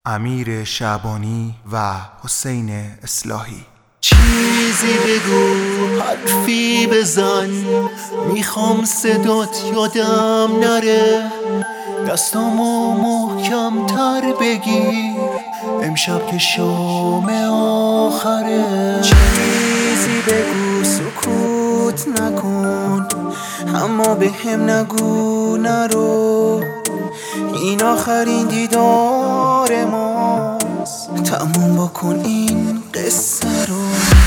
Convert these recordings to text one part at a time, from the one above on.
امیر شعبانی و حسین اصلاحی. چیزی بگو، حرفی بزن، میخوام صدات یادم نره. دستامو محکم تر بگیر، امشب که شام آخره. چیزی بگو، سکوت نکن، اما به هم نگو نرو. این آخرین دیدار ماست، تموم بکن این قصه رو.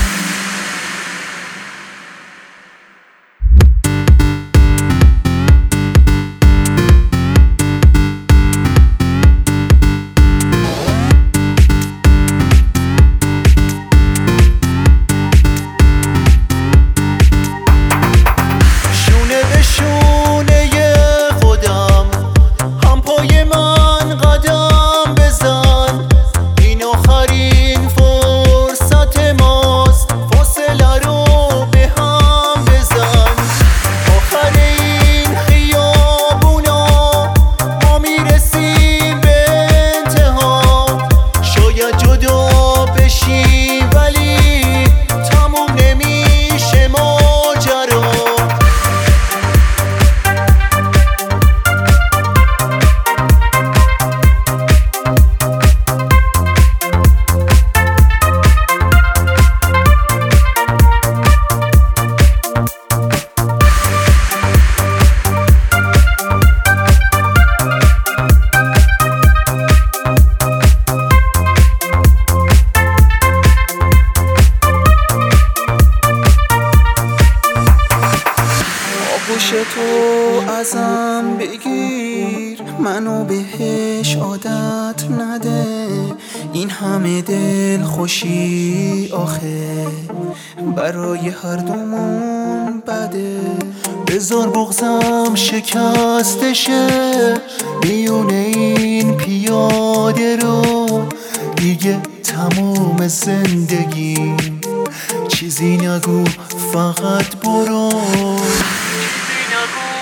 گوش تو ازم بگیر، منو بهش عادت نده. این همه دل خوشی آخه برای هر دومون بده. بذار بغضم شکستشه میونه این پیاده رو. دیگه تموم زندگی، چیزی نگو فقط برو.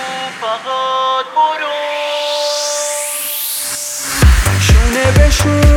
شونه به شونه